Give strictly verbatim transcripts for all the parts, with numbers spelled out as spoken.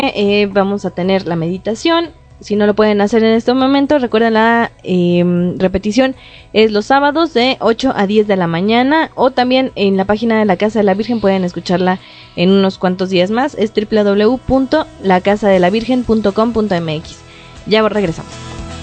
eh, vamos a tener la meditación. Si no lo pueden hacer en este momento, recuerden la eh, repetición es los sábados de ocho a diez de la mañana, o también en la página de la Casa de la Virgen pueden escucharla en unos cuantos días más. Es doble u doble u doble u punto la casa de la virgen punto com punto m x. Ya regresamos.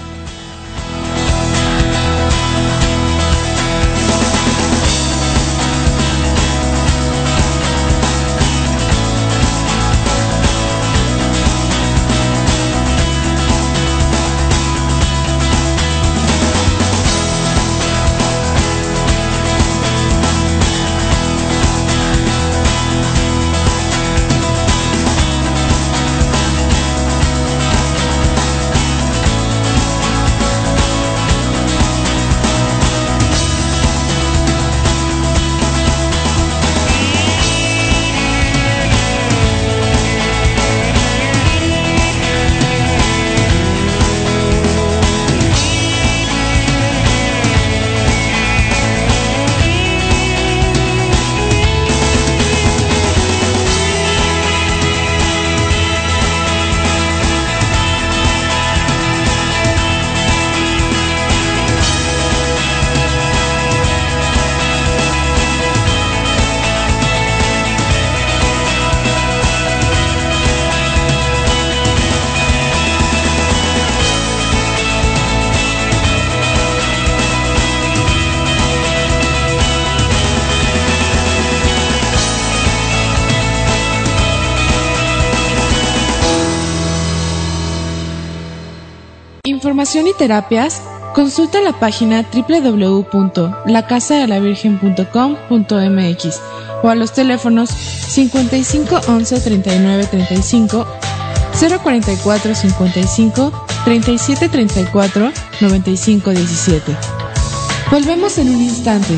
Información y terapias, consulta la página doble u doble u doble u punto la casa de la virgen punto com punto m x o a los teléfonos cincuenta y cinco once treinta y nueve treinta y cinco, cero cuarenta y cuatro cincuenta y cinco, treinta y siete treinta y cuatro, noventa y cinco diecisiete. Volvemos en un instante.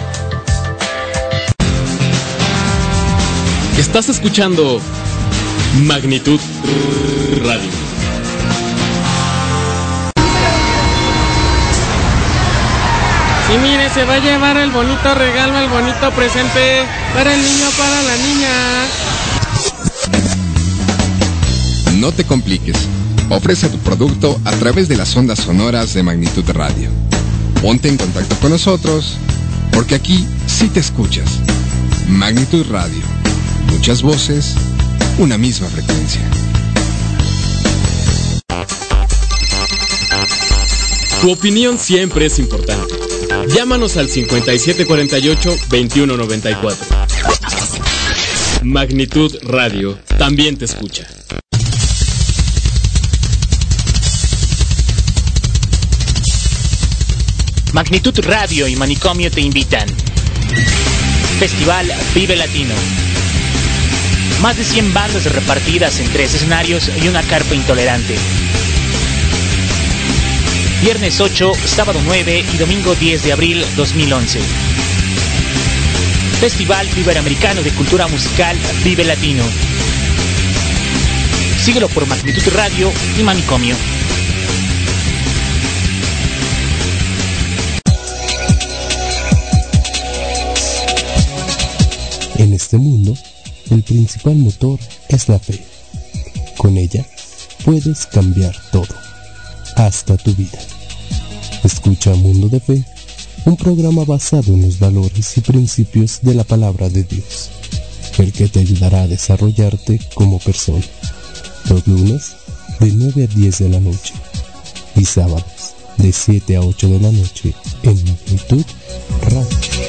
Estás escuchando Magnitud Radio. Y mire, se va a llevar el bonito regalo, el bonito presente para el niño, para la niña. No te compliques. Ofrece tu producto a través de las ondas sonoras de Magnitud Radio. Ponte en contacto con nosotros, porque aquí sí te escuchas. Magnitud Radio. Muchas voces, una misma frecuencia. Tu opinión siempre es importante. Llámanos al cincuenta y siete cuarenta y ocho, veintiuno noventa y cuatro. Magnitud Radio también te escucha. Magnitud Radio y Manicomio te invitan. Festival Vive Latino. Más de cien bandas repartidas en tres escenarios y una carpa intolerante. Viernes ocho, sábado nueve y domingo diez de abril dos mil once. Festival Iberoamericano de Cultura Musical Vive Latino. Síguelo por Magnitud Radio y Manicomio. En este mundo, el principal motor es la fe. Con ella puedes cambiar todo, hasta tu vida. Escucha Mundo de Fe, un programa basado en los valores y principios de la palabra de Dios, el que te ayudará a desarrollarte como persona. Los lunes de nueve a diez de la noche y sábados de siete a ocho de la noche en Magnitud Radio.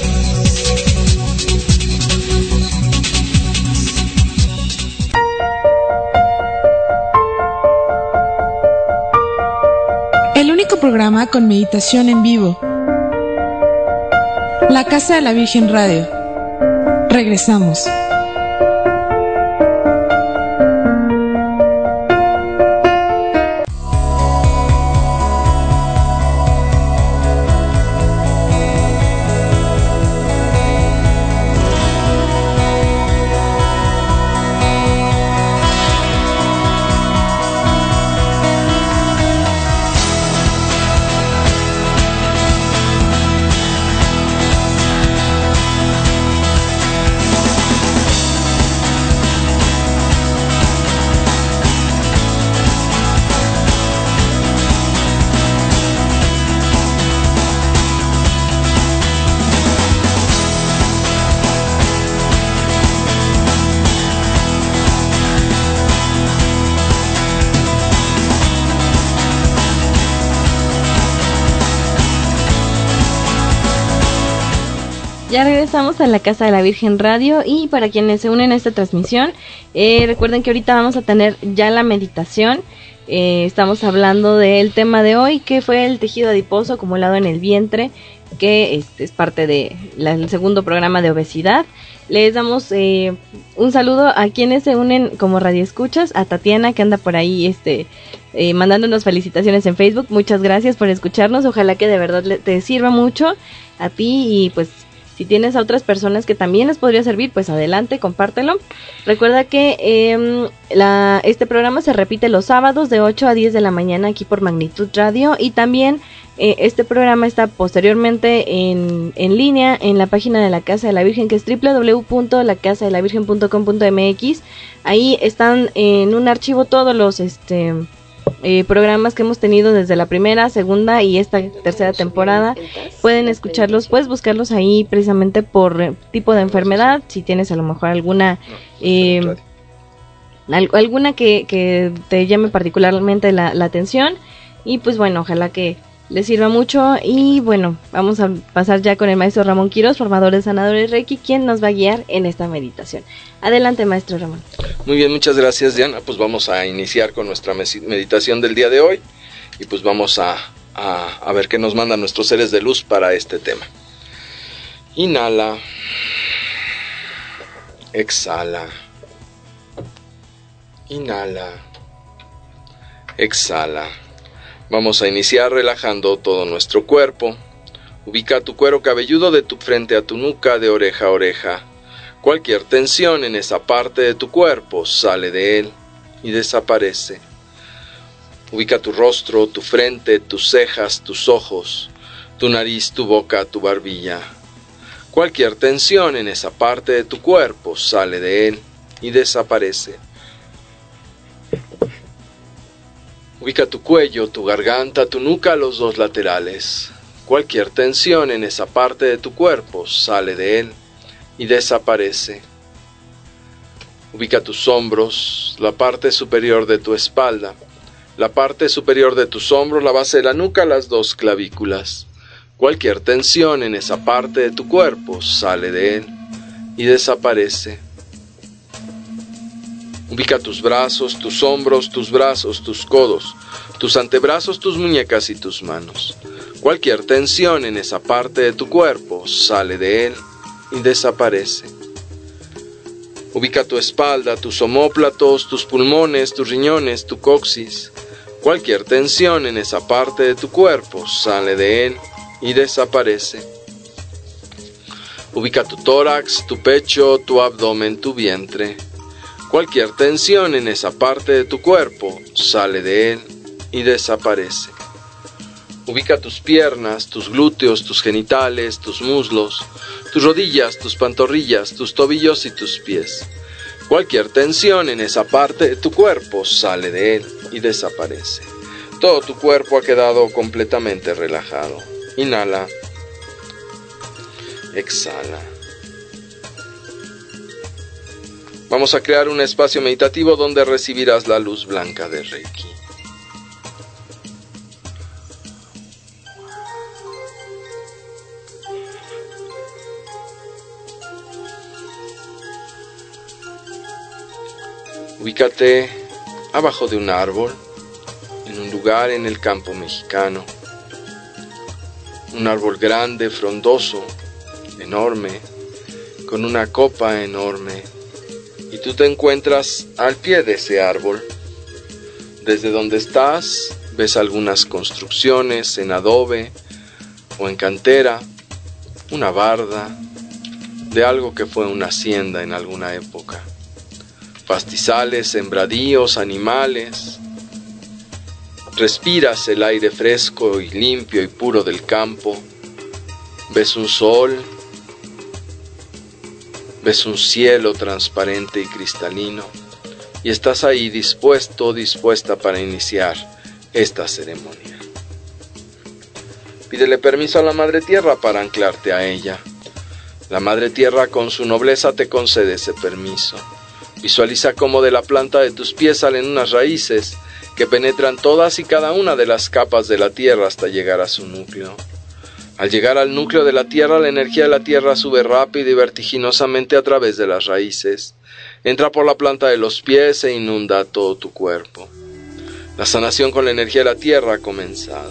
El único programa con meditación en vivo. La Casa de la Virgen Radio. Regresamos. Ya regresamos a la Casa de la Virgen Radio y para quienes se unen a esta transmisión, eh, recuerden que ahorita vamos a tener ya la meditación. Eh, estamos hablando del tema de hoy, que fue el tejido adiposo acumulado en el vientre, que este es parte del de segundo programa de obesidad. Les damos eh, un saludo a quienes se unen como radioescuchas, a Tatiana que anda por ahí este eh, mandándonos felicitaciones en Facebook. Muchas gracias por escucharnos, ojalá que de verdad le, te sirva mucho a ti y pues si tienes a otras personas que también les podría servir, pues adelante, compártelo. Recuerda que eh, la, este programa se repite los sábados de ocho a diez de la mañana aquí por Magnitud Radio y también eh, este programa está posteriormente en, en línea en la página de la Casa de la Virgen, que es doble u doble u doble u punto la casa de la virgen punto com punto m x. Ahí están en un archivo todos los este Eh, programas que hemos tenido desde la primera, segunda y esta tercera temporada. Pueden escucharlos, puedes buscarlos ahí precisamente por eh, tipo de enfermedad, si tienes a lo mejor alguna eh, al, alguna que, que te llame particularmente la, la atención. Y pues bueno, ojalá que les sirva mucho. Y bueno, vamos a pasar ya con el maestro Ramón Quiroz, formador de sanadores Reiki, quien nos va a guiar en esta meditación. Adelante, maestro Ramón. Muy bien, muchas gracias, Diana. Pues vamos a iniciar con nuestra meditación del día de hoy y pues vamos a, a, a ver qué nos mandan nuestros seres de luz para este tema. Inhala. Exhala. Inhala. Exhala. Vamos a iniciar relajando todo nuestro cuerpo. Ubica tu cuero cabelludo de tu frente a tu nuca, de oreja a oreja. Cualquier tensión en esa parte de tu cuerpo sale de él y desaparece. Ubica tu rostro, tu frente, tus cejas, tus ojos, tu nariz, tu boca, tu barbilla. Cualquier tensión en esa parte de tu cuerpo sale de él y desaparece. Ubica tu cuello, tu garganta, tu nuca, los dos laterales. Cualquier tensión en esa parte de tu cuerpo sale de él y desaparece. Ubica tus hombros, la parte superior de tu espalda, la parte superior de tus hombros, la base de la nuca, las dos clavículas. Cualquier tensión en esa parte de tu cuerpo sale de él y desaparece. Ubica tus brazos, tus hombros, tus brazos, tus codos, tus antebrazos, tus muñecas y tus manos. Cualquier tensión en esa parte de tu cuerpo sale de él y desaparece. Ubica tu espalda, tus omóplatos, tus pulmones, tus riñones, tu coxis. Cualquier tensión en esa parte de tu cuerpo sale de él y desaparece. Ubica tu tórax, tu pecho, tu abdomen, tu vientre. Cualquier tensión en esa parte de tu cuerpo sale de él y desaparece. Ubica tus piernas, tus glúteos, tus genitales, tus muslos, tus rodillas, tus pantorrillas, tus tobillos y tus pies. Cualquier tensión en esa parte de tu cuerpo sale de él y desaparece. Todo tu cuerpo ha quedado completamente relajado. Inhala. Exhala. Vamos a crear un espacio meditativo donde recibirás la luz blanca de Reiki. Ubícate abajo de un árbol, en un lugar en el campo mexicano. Un árbol grande, frondoso, enorme, con una copa enorme. Y tú te encuentras al pie de ese árbol. Desde donde estás, ves algunas construcciones en adobe o en cantera, una barda de algo que fue una hacienda en alguna época. Pastizales, sembradíos, animales. Respiras el aire fresco y limpio y puro del campo. Ves un sol. Ves un cielo transparente y cristalino. Y estás ahí dispuesto, dispuesta para iniciar esta ceremonia. Pídele permiso a la Madre Tierra para anclarte a ella. La Madre Tierra con su nobleza te concede ese permiso. Visualiza cómo de la planta de tus pies salen unas raíces que penetran todas y cada una de las capas de la tierra hasta llegar a su núcleo. Al llegar al núcleo de la Tierra, la energía de la Tierra sube rápido y vertiginosamente a través de las raíces, entra por la planta de los pies e inunda todo tu cuerpo. La sanación con la energía de la Tierra ha comenzado.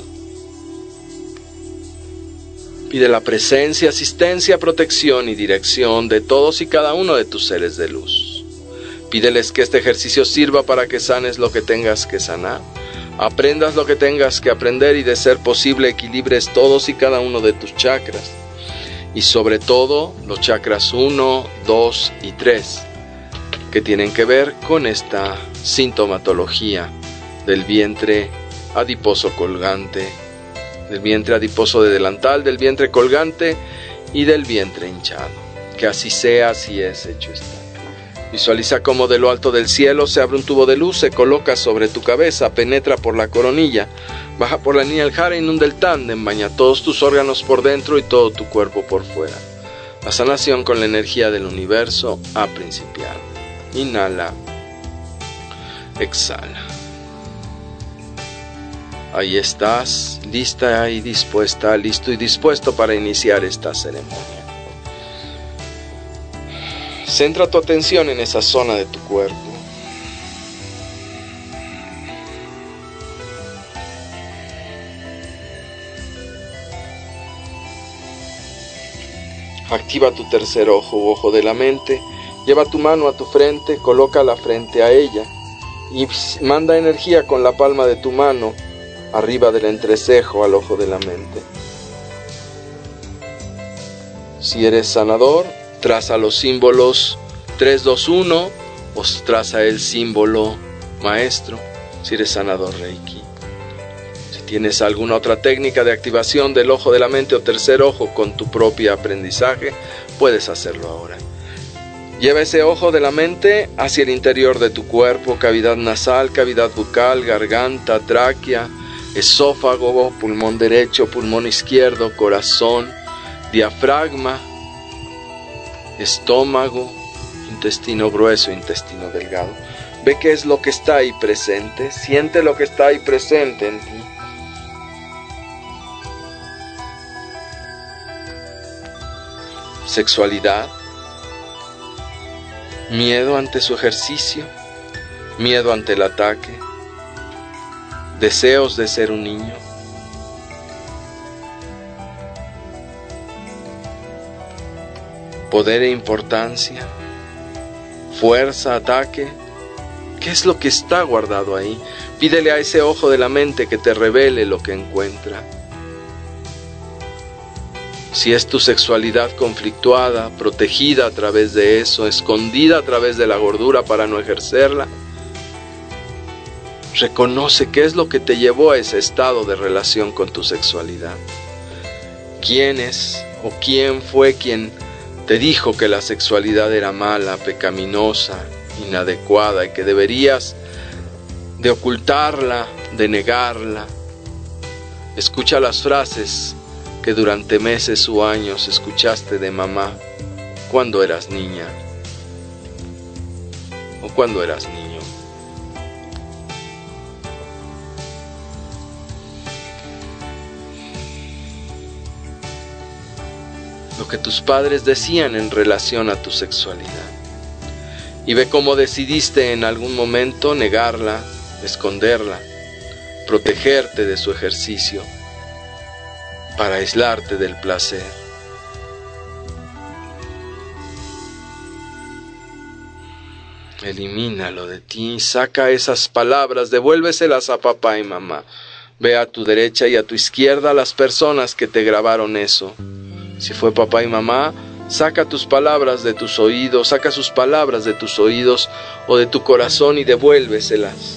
Pide la presencia, asistencia, protección y dirección de todos y cada uno de tus seres de luz. Pídeles que este ejercicio sirva para que sanes lo que tengas que sanar, aprendas lo que tengas que aprender y, de ser posible, equilibres todos y cada uno de tus chakras. Y sobre todo los chakras uno, dos y tres, que tienen que ver con esta sintomatología del vientre adiposo colgante, del vientre adiposo de delantal, del vientre colgante y del vientre hinchado. Que así sea, así es, hecho está. Visualiza cómo de lo alto del cielo se abre un tubo de luz, se coloca sobre tu cabeza, penetra por la coronilla, baja por la línea del jara, inunda el tándem, baña todos tus órganos por dentro y todo tu cuerpo por fuera. La sanación con la energía del universo ha principiado. Inhala, exhala. Ahí estás, lista y dispuesta, listo y dispuesto para iniciar esta ceremonia. Centra tu atención en esa zona de tu cuerpo. Activa tu tercer ojo u ojo de la mente. Lleva tu mano a tu frente, coloca la frente a ella y manda energía con la palma de tu mano arriba del entrecejo al ojo de la mente. Si eres sanador, traza los símbolos tres, dos, uno o traza el símbolo maestro si eres sanador Reiki. Si tienes alguna otra técnica de activación del ojo de la mente o tercer ojo con tu propio aprendizaje, puedes hacerlo ahora. Lleva ese ojo de la mente hacia el interior de tu cuerpo, cavidad nasal, cavidad bucal, garganta, tráquea, esófago, pulmón derecho, pulmón izquierdo, corazón, diafragma, estómago, intestino grueso, intestino delgado. Ve qué es lo que está ahí presente, siente lo que está ahí presente en ti. Sexualidad, miedo ante su ejercicio, miedo ante el ataque, deseos de ser un niño. Poder e importancia, fuerza, ataque. ¿Qué es lo que está guardado ahí? Pídele a ese ojo de la mente que te revele lo que encuentra. Si es tu sexualidad conflictuada, protegida a través de eso, escondida a través de la gordura para no ejercerla, reconoce qué es lo que te llevó a ese estado de relación con tu sexualidad. ¿Quién es o quién fue quien te dijo que la sexualidad era mala, pecaminosa, inadecuada y que deberías de ocultarla, de negarla? Escucha las frases que durante meses o años escuchaste de mamá cuando eras niña o cuando eras niño. Lo que tus padres decían en relación a tu sexualidad. Y ve cómo decidiste en algún momento negarla, esconderla, protegerte de su ejercicio, para aislarte del placer. Elimínalo de ti, saca esas palabras, devuélveselas a papá y mamá. Ve a tu derecha y a tu izquierda a las personas que te grabaron eso. Si fue papá y mamá, saca tus palabras de tus oídos, saca sus palabras de tus oídos o de tu corazón y devuélveselas.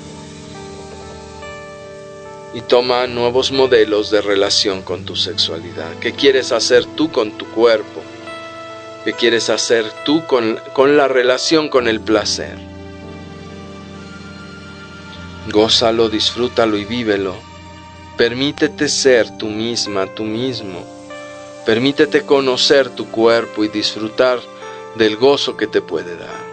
Y toma nuevos modelos de relación con tu sexualidad. ¿Qué quieres hacer tú con tu cuerpo? ¿Qué quieres hacer tú con, con la relación con el placer? Gózalo, disfrútalo y vívelo. Permítete ser tú misma, tú mismo. Permítete conocer tu cuerpo y disfrutar del gozo que te puede dar.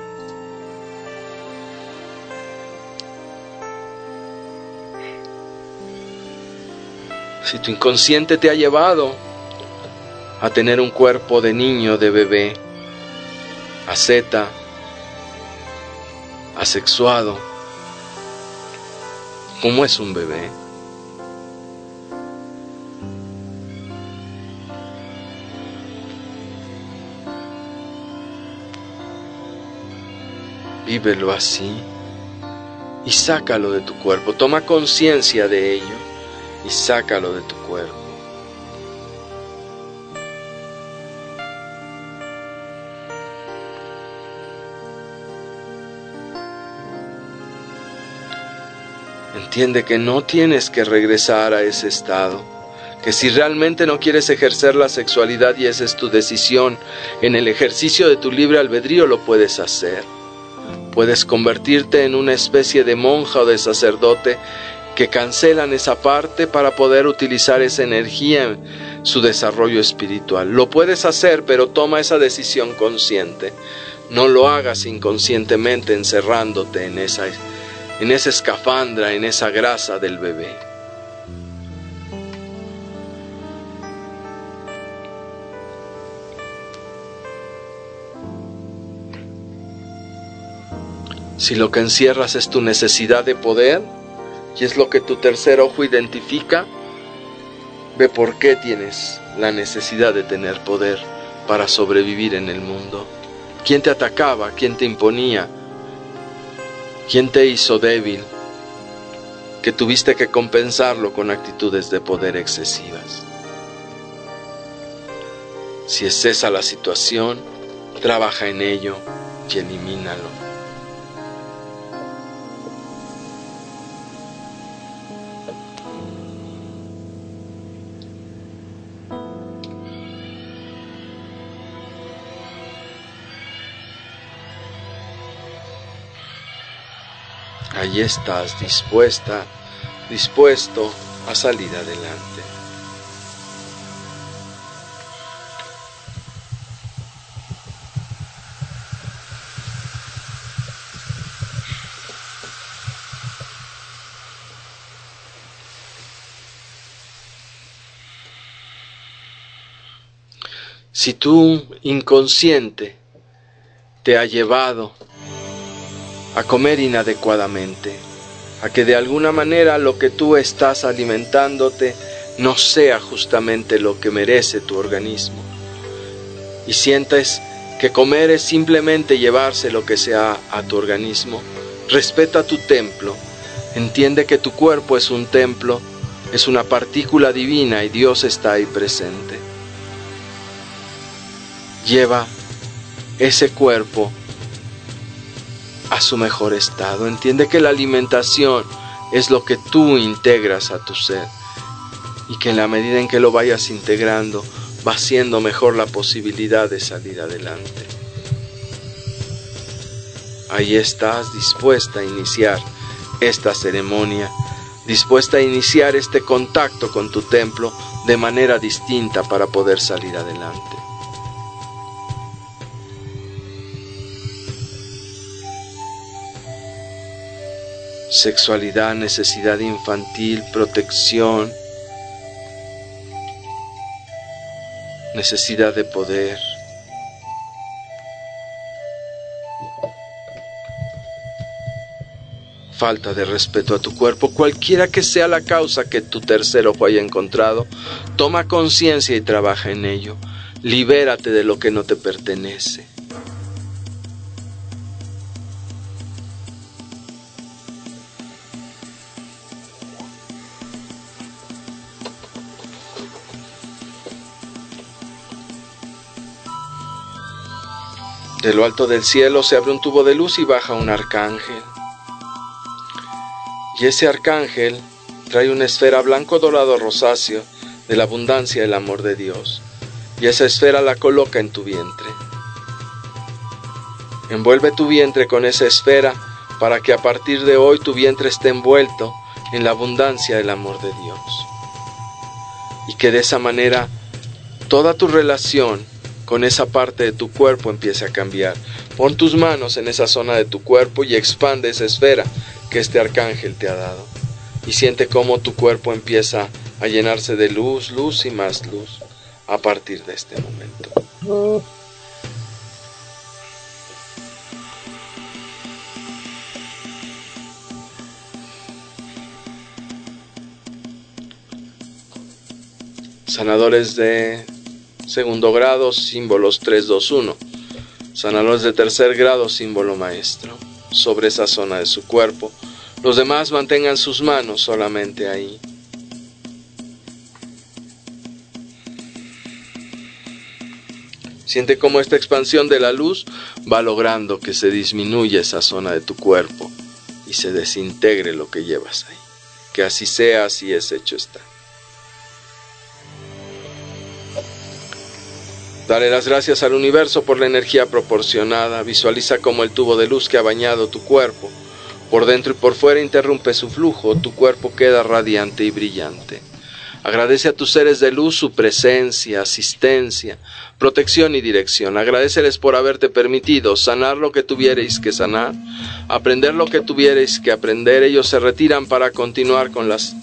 Si tu inconsciente te ha llevado a tener un cuerpo de niño, de bebé, asceta, asexuado, ¿cómo es un bebé? Vívelo así y sácalo de tu cuerpo. Toma conciencia de ello y sácalo de tu cuerpo. Entiende que no tienes que regresar a ese estado, que si realmente no quieres ejercer la sexualidad y esa es tu decisión, en el ejercicio de tu libre albedrío lo puedes hacer. Puedes convertirte en una especie de monja o de sacerdote que cancelan esa parte para poder utilizar esa energía en su desarrollo espiritual. Lo puedes hacer, pero toma esa decisión consciente. No lo hagas inconscientemente encerrándote en esa, en esa escafandra, en esa grasa del bebé. Si lo que encierras es tu necesidad de poder, y es lo que tu tercer ojo identifica, ve por qué tienes la necesidad de tener poder para sobrevivir en el mundo. ¿Quién te atacaba? ¿Quién te imponía? ¿Quién te hizo débil? Que tuviste que compensarlo con actitudes de poder excesivas. Si es esa la situación, trabaja en ello y elimínalo. Allí estás, dispuesta, dispuesto a salir adelante. Si tu inconsciente te ha llevado a comer inadecuadamente, a que de alguna manera lo que tú estás alimentándote no sea justamente lo que merece tu organismo, y sientes que comer es simplemente llevarse lo que sea a tu organismo, respeta tu templo, entiende que tu cuerpo es un templo, es una partícula divina y Dios está ahí presente. Lleva ese cuerpo a su mejor estado. Entiende que la alimentación es lo que tú integras a tu ser y que en la medida en que lo vayas integrando va siendo mejor la posibilidad de salir adelante. Ahí estás, dispuesta a iniciar esta ceremonia, dispuesta a iniciar este contacto con tu templo de manera distinta para poder salir adelante. Sexualidad, necesidad infantil, protección, necesidad de poder. Falta de respeto a tu cuerpo, cualquiera que sea la causa que tu tercer ojo haya encontrado, toma conciencia y trabaja en ello. Libérate de lo que no te pertenece. De lo alto del cielo se abre un tubo de luz y baja un arcángel. Y ese arcángel trae una esfera blanco dorado rosáceo de la abundancia y el amor de Dios. Y esa esfera la coloca en tu vientre. Envuelve tu vientre con esa esfera para que a partir de hoy tu vientre esté envuelto en la abundancia del amor de Dios. Y que de esa manera toda tu relación con esa parte de tu cuerpo empiece a cambiar. Pon tus manos en esa zona de tu cuerpo y expande esa esfera que este arcángel te ha dado. Y siente cómo tu cuerpo empieza a llenarse de luz, luz y más luz a partir de este momento. Sanadores de segundo grado, símbolos tres, dos, uno. Sanadores de tercer grado, símbolo maestro, sobre esa zona de su cuerpo. Los demás mantengan sus manos solamente ahí. Siente cómo esta expansión de la luz va logrando que se disminuya esa zona de tu cuerpo y se desintegre lo que llevas ahí. Que así sea, así es, hecho está. Dale las gracias al universo por la energía proporcionada. Visualiza cómo el tubo de luz que ha bañado tu cuerpo, por dentro y por fuera, interrumpe su flujo. Tu cuerpo queda radiante y brillante. Agradece a tus seres de luz su presencia, asistencia, protección y dirección. Agradeceles por haberte permitido sanar lo que tuvierais que sanar, aprender lo que tuvierais que aprender. Ellos se retiran para continuar con las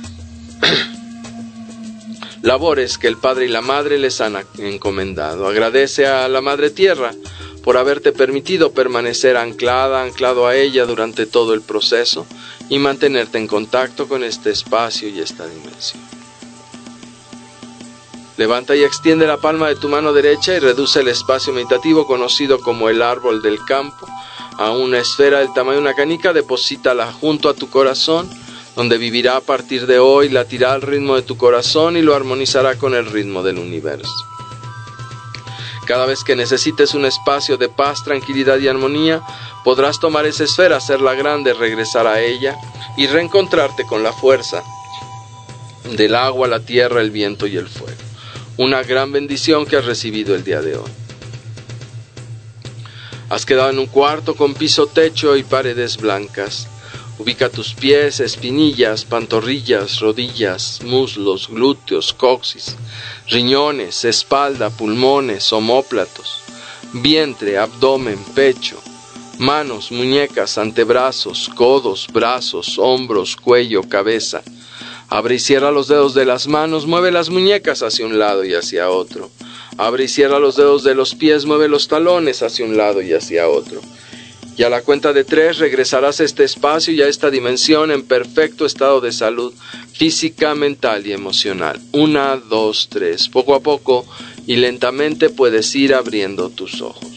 labores que el Padre y la Madre les han encomendado. Agradece a la Madre Tierra por haberte permitido permanecer anclada, anclado a ella durante todo el proceso y mantenerte en contacto con este espacio y esta dimensión. Levanta y extiende la palma de tu mano derecha y reduce el espacio meditativo conocido como el árbol del campo a una esfera del tamaño de una canica. Deposítala junto a tu corazón, donde vivirá a partir de hoy, latirá al ritmo de tu corazón y lo armonizará con el ritmo del universo. Cada vez que necesites un espacio de paz, tranquilidad y armonía, podrás tomar esa esfera, hacerla grande, regresar a ella y reencontrarte con la fuerza del agua, la tierra, el viento y el fuego. Una gran bendición que has recibido el día de hoy. Has quedado en un cuarto con piso, techo y paredes blancas. Ubica tus pies, espinillas, pantorrillas, rodillas, muslos, glúteos, coxis, riñones, espalda, pulmones, omóplatos, vientre, abdomen, pecho, manos, muñecas, antebrazos, codos, brazos, hombros, cuello, cabeza. Abre y cierra los dedos de las manos, mueve las muñecas hacia un lado y hacia otro. Abre y cierra los dedos de los pies, mueve los talones hacia un lado y hacia otro. Y a la cuenta de tres regresarás a este espacio y a esta dimensión en perfecto estado de salud física, mental y emocional. Una, dos, tres. Poco a poco y lentamente puedes ir abriendo tus ojos.